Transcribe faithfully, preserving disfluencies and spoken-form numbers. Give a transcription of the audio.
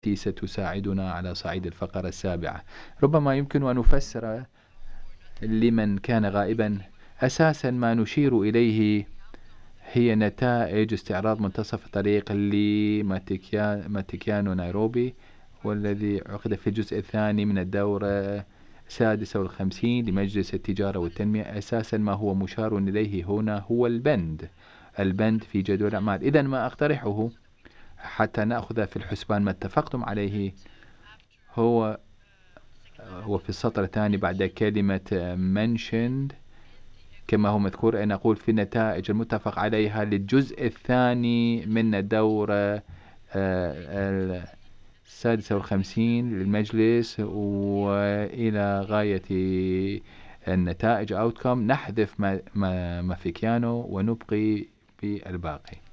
التي ستساعدنا على صعيد الفقرة السابعة. ربما يمكن أن نفسر لمن كان غائبا. أساسا ما نشير إليه هي نتائج استعراض منتصف الطريق لماتيكيانو نيروبي، والذي عقد في الجزء الثاني من الدورة السادسة والخمسين لمجلس التجارة والتنمية. أساسا ما هو مشار إليه هنا هو البند البند في جدول الأعمال. إذن ما أقترحه حتى نأخذ في الحسبان ما اتفقتم عليه هو وفي السطر الثاني بعد كلمة mentioned كما هو مذكور أن أقول في النتائج المتفق عليها للجزء الثاني من الدورة السادسة والخمسين للمجلس وإلى غاية النتائج outcome، نحذف ما ما في كيانو ونبقي بالباقي.